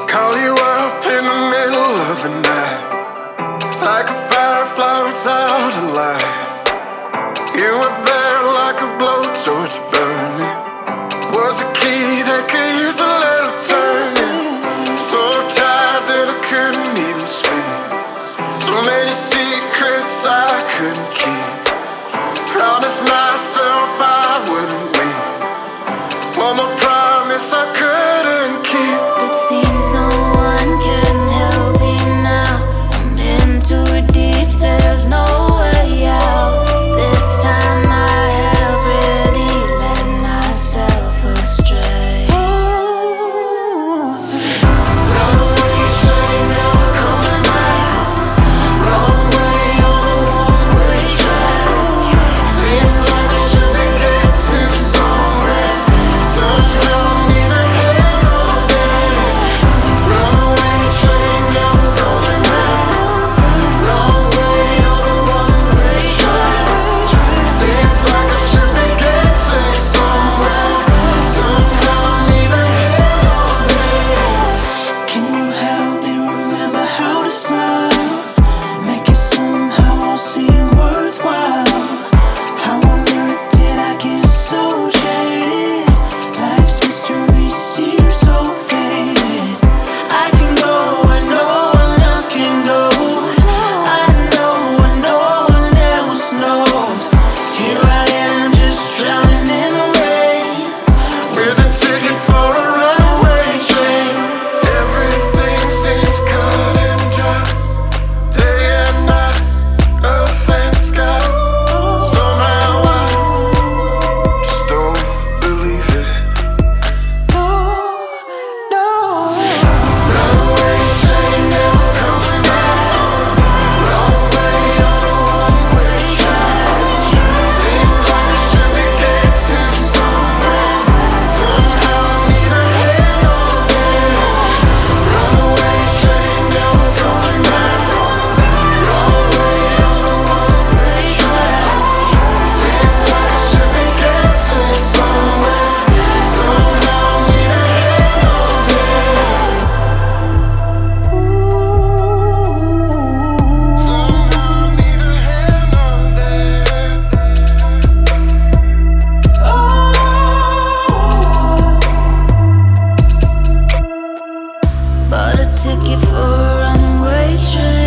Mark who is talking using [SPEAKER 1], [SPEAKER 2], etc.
[SPEAKER 1] call you up in the middle of the night, like a firefly without a light. You were there like a blowtorch burning, was a key that could use a little turning. So tired that I couldn't even sleep, so many secrets I couldn't keep. Promised myself I wouldn't leave, one more promise I couldn't keep.
[SPEAKER 2] It seems no one can help me now. I'm in too deep, there's no way out. This time I have really led myself astray. Runaway train, never coming back. Wrong way on a one-way track. Seems like I should be getting somewhere. Somehow I'm neither here nor there. Runaway train, never going back. Wrong way on a one-way track. Seems like I should be getting somewhere. Somehow I'm neither here nor there.
[SPEAKER 3] Can you help me remember how to smile? Make it somehow all seem worthwhile. How on earth did I get so jaded? Life's mystery seems so faded. I can go where no one else can go. I know what no one else knows. Here I am just drowning in the rain,
[SPEAKER 1] With a ticket for a runaway train. Everything seems cut and dry, day and night, earth and sky. Somehow I just don't believe it.
[SPEAKER 3] no, no.
[SPEAKER 1] Runaway train, never coming back. Wrong way on a one-way track. Seems like I should be getting somewhere. Somehow I'm neither here nor there. Runaway train, never going back. Wrong way on a one-way track. Seems like I should be getting somewhere. Somehow I'm neither here nor there. Somehow I'm neither here nor there.
[SPEAKER 2] Bought a ticket for a runaway train.